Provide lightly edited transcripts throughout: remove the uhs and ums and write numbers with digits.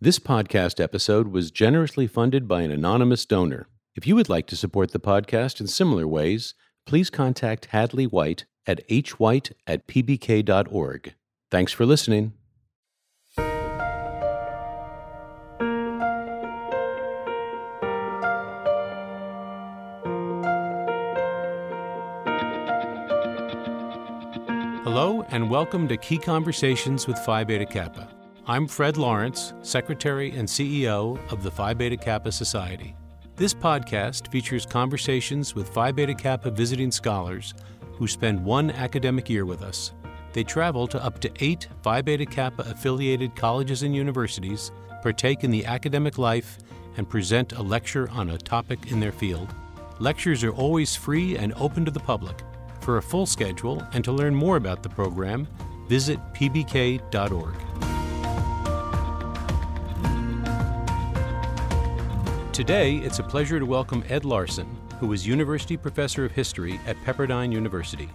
This podcast episode was generously funded by an anonymous donor. If you would like to support the podcast in similar ways, please contact Hadley White at hwhite@pbk.org. Thanks for listening. Hello, and welcome to Key Conversations with Phi Beta Kappa. I'm Fred Lawrence, Secretary and CEO of the Phi Beta Kappa Society. This podcast features conversations with Phi Beta Kappa visiting scholars who spend one academic year with us. They travel to up to 8 Phi Beta Kappa affiliated colleges and universities, partake in the academic life, and present a lecture on a topic in their field. Lectures are always free and open to the public. For a full schedule and to learn more about the program, visit pbk.org. Today, it's a pleasure to welcome Ed Larson, who is University Professor of History at Pepperdine University.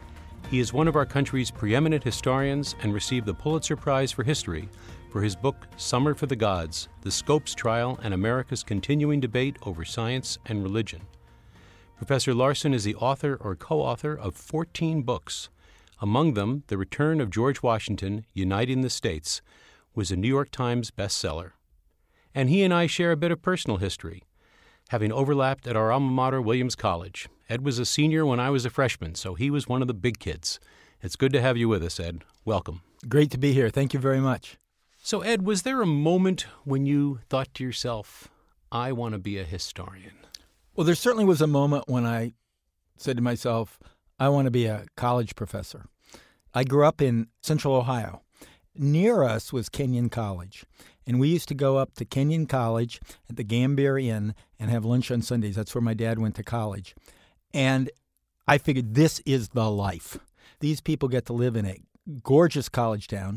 He is one of our country's preeminent historians and received the Pulitzer Prize for History for his book, Summer for the Gods, The Scopes Trial and America's Continuing Debate Over Science and Religion. Professor Larson is the author or co-author of 14 books. Among them, The Return of George Washington, Uniting the States, was a New York Times bestseller. And he and I share a bit of personal history, having overlapped at our alma mater, Williams College. Ed was a senior when I was a freshman, so he was one of the big kids. It's good to have you with us, Ed. Welcome. Great to be here. Thank you very much. So, Ed, was there a moment when you thought to yourself, I want to be a historian? Well, there certainly was a moment when I said to myself, I want to be a college professor. I grew up in Central Ohio. Near us was Kenyon College, and we used to go up to Kenyon College at the Gambier Inn and have lunch on Sundays. That's where my dad went to college. And I figured this is the life. These people get to live in a gorgeous college town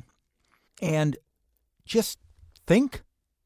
and just think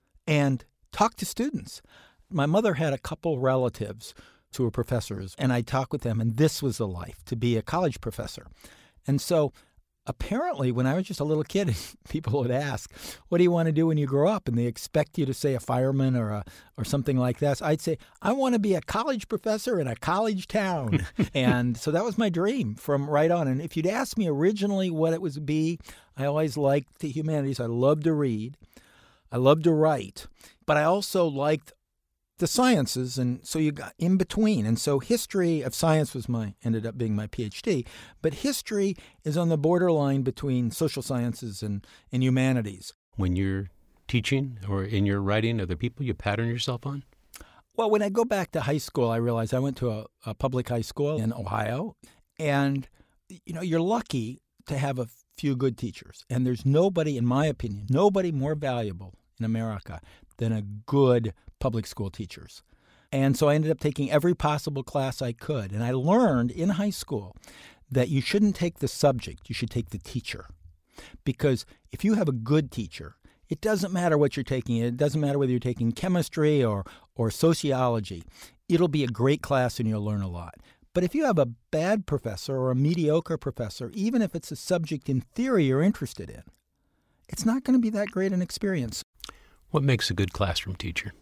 and talk to students. My mother had a couple relatives who were professors, and I talked with them, and this was the life, to be a college professor. And so apparently, when I was just a little kid, people would ask, what do you want to do when you grow up? And they expect you to say a fireman or something like that. So I'd say, I want to be a college professor in a college town. And so that was my dream from right on. And if you'd asked me originally what it would be, I always liked the humanities. I loved to read. I loved to write. But I also liked the sciences, and so you got in between. And so history of science ended up being my PhD, but history is on the borderline between social sciences and humanities. When you're teaching or in your writing, are there people you pattern yourself on? Well, when I go back to high school, I realized I went to a public high school in Ohio, and you're lucky to have a few good teachers. And there's nobody, in my opinion, nobody more valuable in America than a good public school teachers. And so I ended up taking every possible class I could. And I learned in high school that you shouldn't take the subject, you should take the teacher. Because if you have a good teacher, it doesn't matter what you're taking. It doesn't matter whether you're taking chemistry or sociology. It'll be a great class and you'll learn a lot. But if you have a bad professor or a mediocre professor, even if it's a subject in theory you're interested in, it's not going to be that great an experience. What makes a good classroom teacher?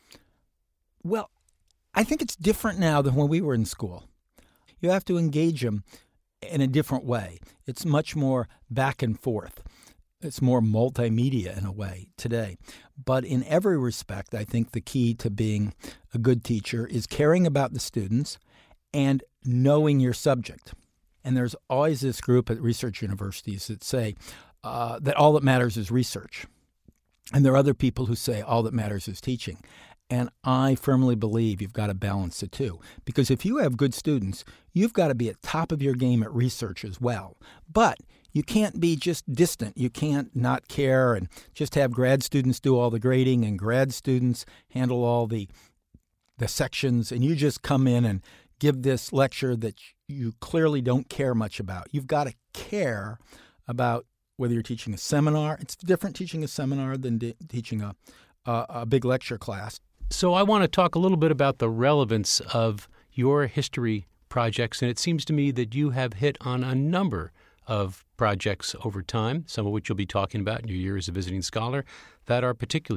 Well, I think it's different now than when we were in school. You have to engage them in a different way. It's much more back and forth. It's more multimedia in a way today. But in every respect, I think the key to being a good teacher is caring about the students and knowing your subject. And there's always this group at research universities that say that all that matters is research. And there are other people who say all that matters is teaching. And I firmly believe you've got to balance the two. Because if you have good students, you've got to be at top of your game at research as well. But you can't be just distant. You can't not care and just have grad students do all the grading and grad students handle all the sections. And you just come in and give this lecture that you clearly don't care much about. You've got to care about whether you're teaching a seminar. It's different teaching a seminar than teaching a big lecture class. So I want to talk a little bit about the relevance of your history projects, and it seems to me that you have hit on a number of projects over time, some of which you'll be talking about in your year as a visiting scholar, that are particularly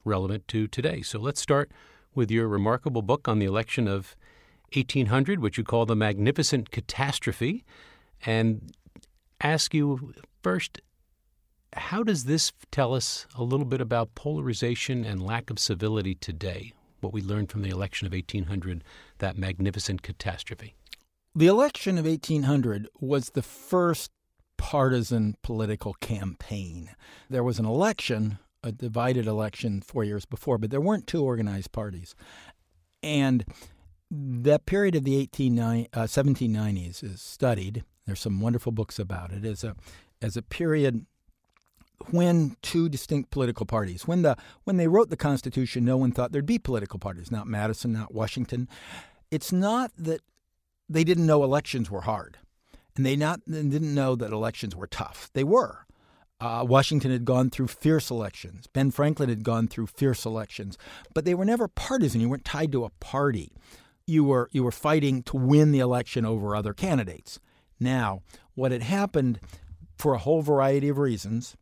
relevant to today. So let's start with your remarkable book on the election of 1800, which you call the Magnificent Catastrophe, and ask you first, how does this tell us a little bit about polarization and lack of civility today, what we learned from the election of 1800, that magnificent catastrophe? The election of 1800 was the first partisan political campaign. There was an election, a divided election 4 years before, but there weren't two organized parties. And that period of the 1790s is studied. There's some wonderful books about it as a period when two distinct political parties. When they wrote the Constitution, no one thought there'd be political parties. Not Madison, not Washington. It's not that they didn't know elections were hard, and they didn't know that elections were tough. They were. Washington had gone through fierce elections. Ben Franklin had gone through fierce elections, but they were never partisan. You weren't tied to a party. You were fighting to win the election over other candidates. Now, what had happened for a whole variety of reasons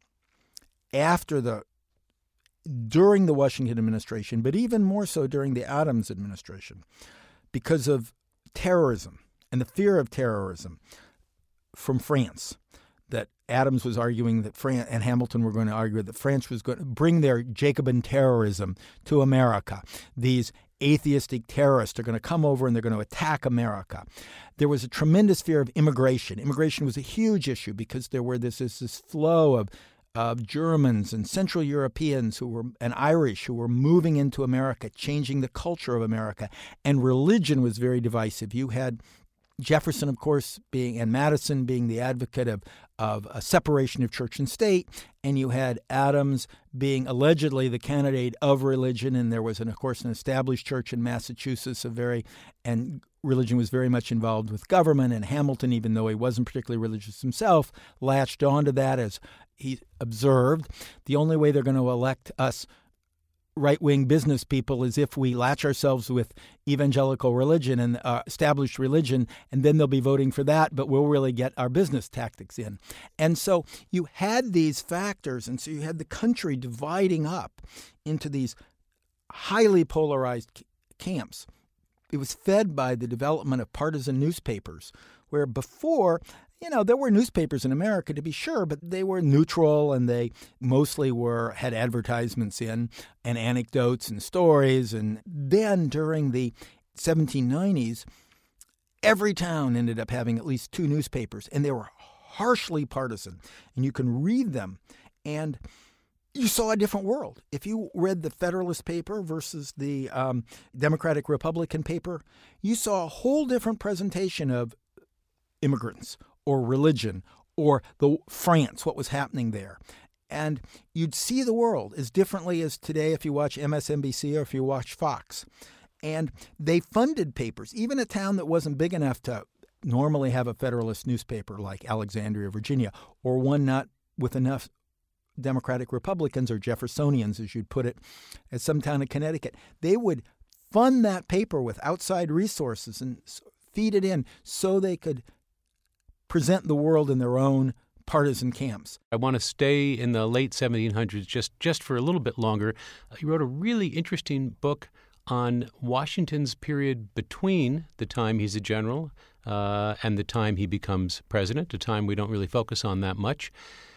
during the Washington administration, but even more so during the Adams administration, because of terrorism and the fear of terrorism from France, that Adams was arguing that France and Hamilton were going to argue that France was going to bring their Jacobin terrorism to America. These atheistic terrorists are going to come over and they're going to attack America. There was a tremendous fear of immigration. Immigration was a huge issue because there were this flow of Germans and Central Europeans and Irish who were moving into America, changing the culture of America. And religion was very divisive. You had Jefferson, of course, and Madison being the advocate of a separation of church and state, and you had Adams being allegedly the candidate of religion, and there was, of course, an established church in Massachusetts, and religion was very much involved with government, and Hamilton, even though he wasn't particularly religious himself, latched onto that as he observed. The only way they're going to elect us right-wing business people is if we latch ourselves with evangelical religion and established religion, and then they'll be voting for that, but we'll really get our business tactics in. And so you had these factors, and so you had the country dividing up into these highly polarized camps. It was fed by the development of partisan newspapers, where before, there were newspapers in America, to be sure, but they were neutral, and they mostly had advertisements in and anecdotes and stories. And then during the 1790s, every town ended up having at least two newspapers, and they were harshly partisan. And you can read them, and you saw a different world. If you read the Federalist paper versus the Democratic-Republican paper, you saw a whole different presentation of immigrants or religion or France, what was happening there. And you'd see the world as differently as today if you watch MSNBC or if you watch Fox. And they funded papers. Even a town that wasn't big enough to normally have a Federalist newspaper like Alexandria, Virginia, or one not with enough Democratic Republicans or Jeffersonians, as you'd put it, at some town in Connecticut, they would fund that paper with outside resources and feed it in so they could present the world in their own partisan camps. I want to stay in the late 1700s just for a little bit longer. You wrote a really interesting book on Washington's period between the time he's a general and the time he becomes president, a time we don't really focus on that much.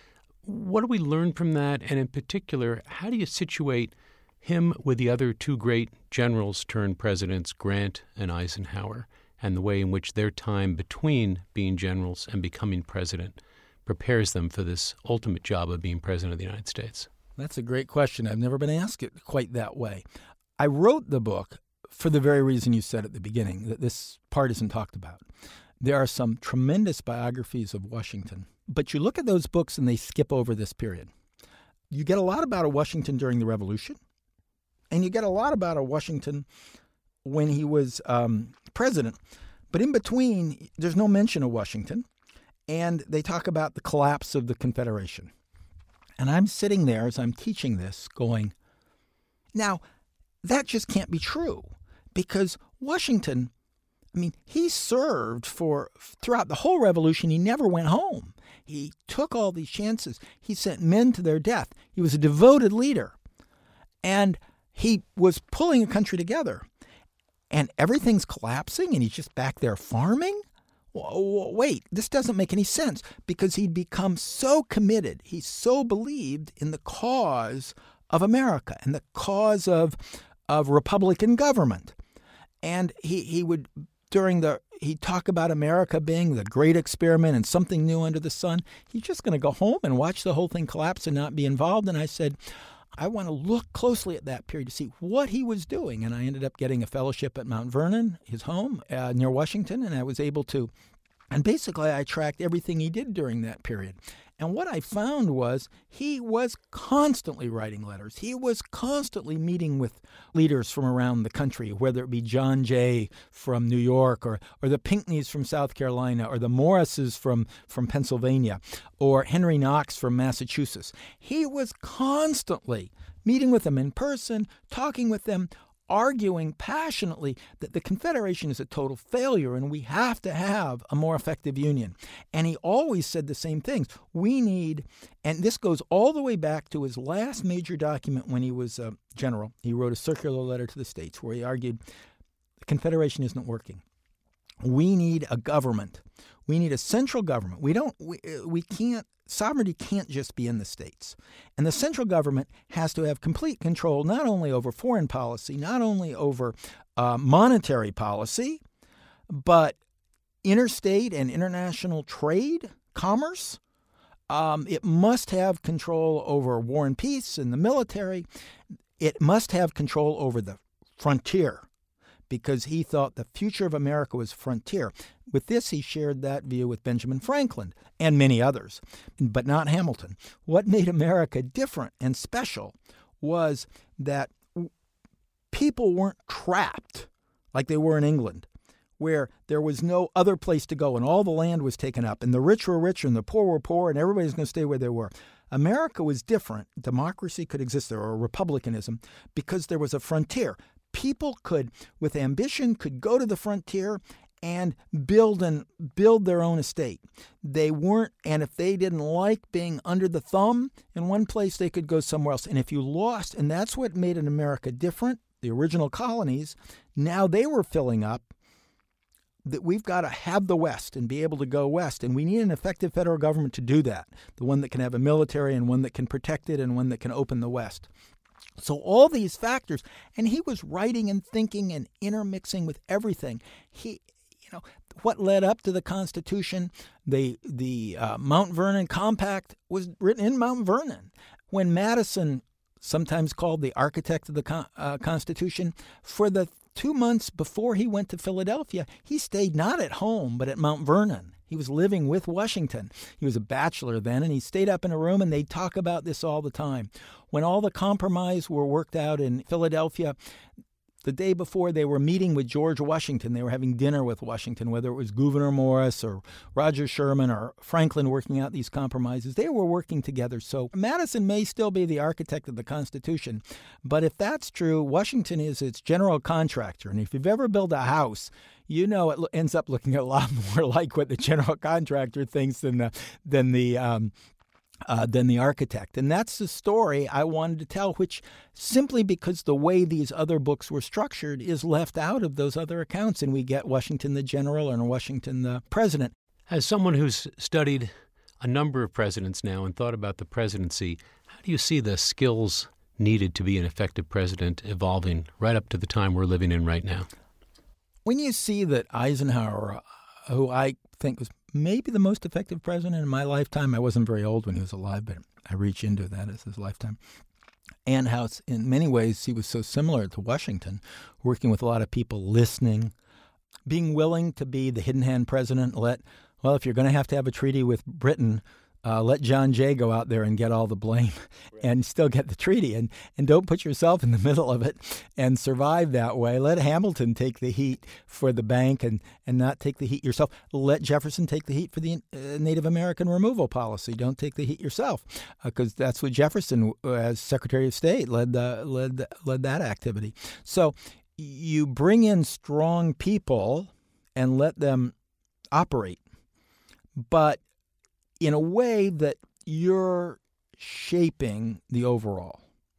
What do we learn from that? And in particular, how do you situate him with the other two great generals turned presidents, Grant and Eisenhower, and the way in which their time between being generals and becoming president prepares them for this ultimate job of being president of the United States? That's a great question. I've never been asked it quite that way. I wrote the book for the very reason you said at the beginning, that this part isn't talked about. There are some tremendous biographies of Washington, but you look at those books and they skip over this period. You get a lot about Washington during the Revolution, and you get a lot about Washington when he was president. But in between, there's no mention of Washington, and they talk about the collapse of the Confederation. And I'm sitting there as I'm teaching this going, now, that just can't be true, because Washington, he served throughout the whole revolution. He never went home. He took all these chances. He sent men to their death. He was a devoted leader. And he was pulling a country together. And everything's collapsing, and he's just back there farming? Wait, this doesn't make any sense, because he'd become so committed. He so believed in the cause of America and the cause of Republican government. And he would, he'd talk about America being the great experiment and something new under the sun. He's just going to go home and watch the whole thing collapse and not be involved. And I said, I want to look closely at that period to see what he was doing. And I ended up getting a fellowship at Mount Vernon, his home near Washington, and I was able to, and basically I tracked everything he did during that period. And what I found was he was constantly writing letters. He was constantly meeting with leaders from around the country, whether it be John Jay from New York or the Pinckneys from South Carolina or the Morrises from Pennsylvania or Henry Knox from Massachusetts. He was constantly meeting with them in person, talking with them, arguing passionately that the Confederation is a total failure and we have to have a more effective union. And he always said the same things. We need, and this goes all the way back to his last major document when he was a general. He wrote a circular letter to the states where he argued the Confederation isn't working. We need a government. We need a central government. We can't, sovereignty can't just be in the states. And the central government has to have complete control not only over foreign policy, not only over monetary policy, but interstate and international trade, commerce. It must have control over war and peace and the military. It must have control over the frontier, because he thought the future of America was frontier. With this, he shared that view with Benjamin Franklin and many others, but not Hamilton. What made America different and special was that people weren't trapped like they were in England, where there was no other place to go and all the land was taken up and the rich were richer and the poor were poor and everybody's going to stay where they were. America was different. Democracy could exist there, or republicanism, because there was a frontier. People could, with ambition, could go to the frontier and build their own estate. They weren't, and if they didn't like being under the thumb in one place, they could go somewhere else. And if you lost, and that's what made an America different, the original colonies, now they were filling up, that we've got to have the West and be able to go west. And we need an effective federal government to do that, the one that can have a military and one that can protect it and one that can open the West. So all these factors, and he was writing and thinking and intermixing with everything. What led up to the Constitution, the Mount Vernon Compact was written in Mount Vernon. When Madison, sometimes called the architect of the Constitution, for the 2 months before he went to Philadelphia, he stayed not at home but at Mount Vernon. He was living with Washington. He was a bachelor then, and he stayed up in a room, and they'd talk about this all the time. When all the compromise were worked out in Philadelphia, the day before they were meeting with George Washington. They were having dinner with Washington, whether it was Gouverneur Morris or Roger Sherman or Franklin working out these compromises. They were working together. So Madison may still be the architect of the Constitution, but if that's true, Washington is its general contractor. And if you've ever built a house, you know it ends up looking a lot more like what the general contractor thinks than the architect. And that's the story I wanted to tell, which simply because the way these other books were structured is left out of those other accounts, and we get Washington the general and Washington the president. As someone who's studied a number of presidents now and thought about the presidency, how do you see the skills needed to be an effective president evolving right up to the time we're living in right now? When you see that Eisenhower, who I think was maybe the most effective president in my lifetime. I wasn't very old when he was alive, but I reach into that as his lifetime. And how in many ways he was so similar to Washington, working with a lot of people, listening, being willing to be the hidden hand president. If you're going to have a treaty with Britain, let John Jay go out there and get all the blame and still get the treaty. And don't put yourself in the middle of it and survive that way. Let Hamilton take the heat for the bank and not take the heat yourself. Let Jefferson take the heat for the Native American removal policy. Don't take the heat yourself, because that's what Jefferson, as Secretary of State, led that activity. So you bring in strong people and let them operate, but in a way that you're shaping the overall.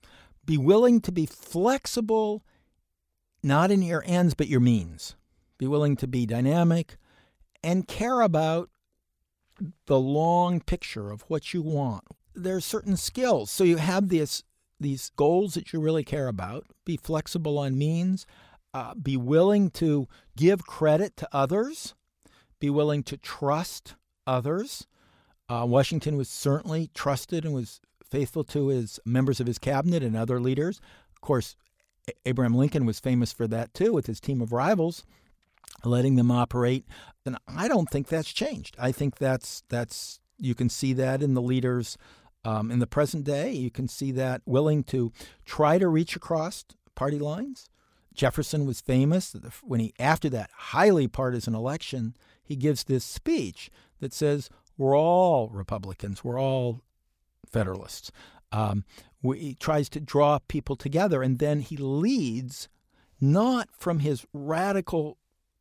Be willing to be flexible, not in your ends, but your means. Be willing to be dynamic and care about the long picture of what you want. There's certain skills. So you have these goals that you really care about. Be flexible on means. Be willing to give credit to others. Be willing to trust others. Washington was certainly trusted and was faithful to his members of his cabinet and other leaders. Of course, Abraham Lincoln was famous for that too, with his team of rivals, letting them operate. And I don't think that's changed. I think that's you can see that in the leaders in the present day. You can see that willing to try to reach across party lines. Jefferson was famous when he, after that highly partisan election, he gives this speech that says, we're all Republicans, we're all Federalists. He tries to draw people together, and then he leads not from his radical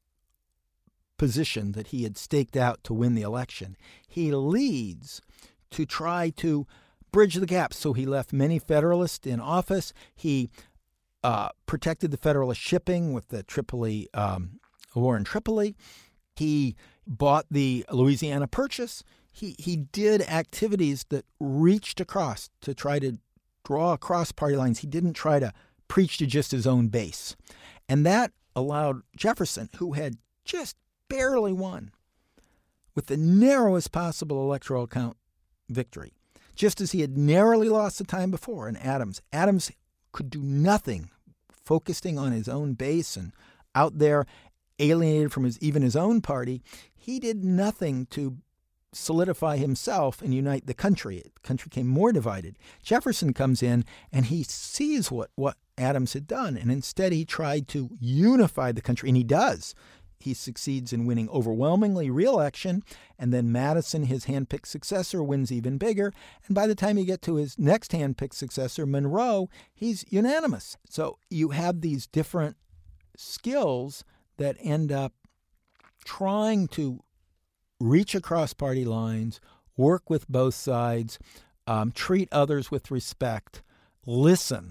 position that he had staked out to win the election. He leads to try to bridge the gap. So he left many Federalists in office. He protected the Federalist shipping with the Tripoli war in Tripoli. He bought the Louisiana Purchase. He did activities that reached across to try to draw across party lines. He didn't try to preach to just his own base. And that allowed Jefferson, who had just barely won with the narrowest possible electoral count victory, just as he had narrowly lost the time before in Adams. Adams could do nothing, focusing on his own base and out there alienated from even his own party. He did nothing to solidify himself and unite the country. The country became more divided. Jefferson comes in and he sees what Adams had done, and instead he tried to unify the country, and he does. He succeeds in winning overwhelmingly re-election, and then Madison, his handpicked successor, wins even bigger. And by the time you get to his next handpicked successor, Monroe, he's unanimous. So you have these different skills that end up trying to reach across party lines, work with both sides, treat others with respect, listen,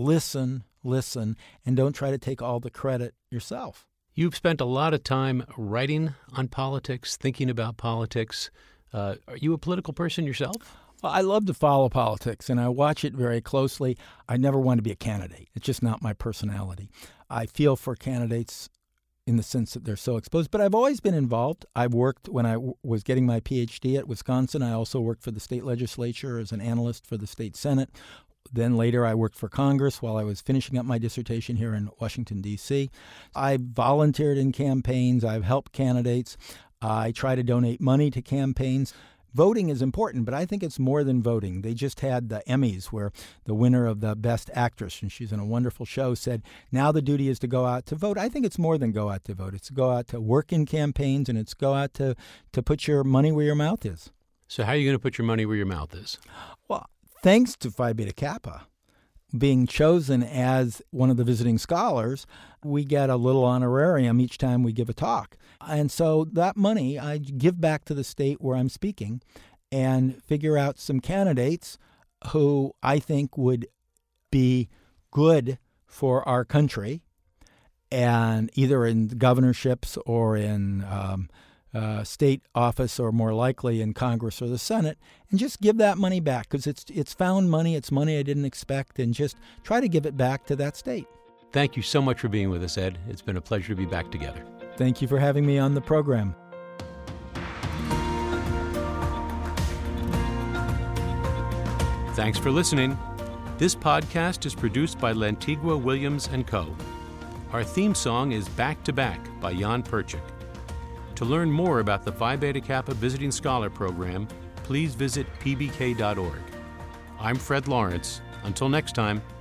and don't try to take all the credit yourself. You've spent a lot of time writing on politics, thinking about politics. Are you a political person yourself? Well, I love to follow politics, and I watch it very closely. I never want to be a candidate. It's just not my personality. I feel for candidates in the sense that they're so exposed, but I've always been involved. I worked when I was getting my PhD at Wisconsin. I also worked for the state legislature as an analyst for the state Senate. Then later I worked for Congress while I was finishing up my dissertation here in Washington, D.C. I volunteered in campaigns. I've helped candidates. I try to donate money to campaigns. Voting is important, but I think it's more than voting. They just had the Emmys where the winner of the Best Actress, and she's in a wonderful show, said, now the duty is to go out to vote. I think it's more than go out to vote. It's to go out to work in campaigns, and it's go out to put your money where your mouth is. So how are you going to put your money where your mouth is? Well, thanks to Phi Beta Kappa being chosen as one of the visiting scholars, we get a little honorarium each time we give a talk. And so that money I give back to the state where I'm speaking and figure out some candidates who I think would be good for our country, and either in governorships or in state office, or more likely in Congress or the Senate, and just give that money back, because it's found money, it's money I didn't expect, and just try to give it back to that state. Thank you so much for being with us, Ed. It's been a pleasure to be back together. Thank you for having me on the program. Thanks for listening. This podcast is produced by Lantigua Williams & Co. Our theme song is Back to Back by Jan Perchik. To learn more about the Phi Beta Kappa Visiting Scholar Program, please visit pbk.org. I'm Fred Lawrence. Until next time,